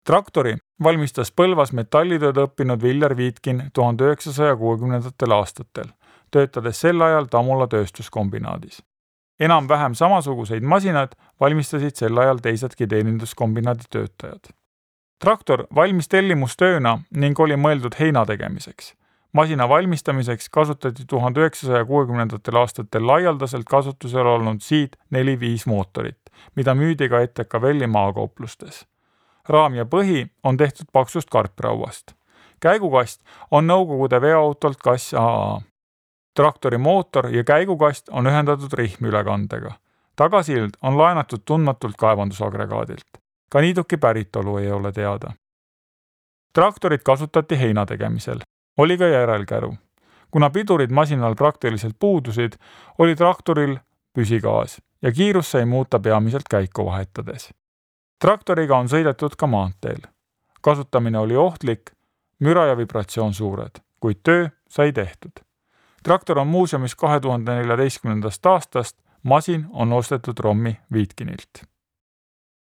Traktori valmistas Põlvas metallitööd õppinud Viljar Viitkin 1960. aastatel, töötades sel ajal Tamula tööstuskombinaadis. Enam-vähem samasuguseid masinad valmistasid sel ajal teisedki teeninduskombinaadi töötajad. Traktor valmis tellimustööna ning oli mõeldud heina tegemiseks. Masina valmistamiseks kasutati 1960. aastatel laialdaselt kasutusel olnud Seat 4.5 mootorit, mida müüdi ka ETKVL-i maakauplustes. Raam ja põhi on tehtud paksust karprauast. Käigukast on Nõukogude veoautolt Kass AA. Traktori mootor ja käigukast on ühendatud rihmülekandega. Tagasild on laenatud tundmatult kaevandusagregaadilt. Ka niiduki päritolu ei ole teada. Traktorit kasutati heina tegemisel. Oli ka järelkäru. Kuna pidurid masinal praktiliselt puudusid, oli traktoril püsigaas ja kiirus sai muuta peamiselt käiku vahetades. Traktoriga on sõidetud ka maanteel. Kasutamine oli ohtlik, müra ja vibratsioon suured, kuid töö sai tehtud. Traktor on muuseumis 2014. aastast, masin on ostetud Rommi Viitkinilt.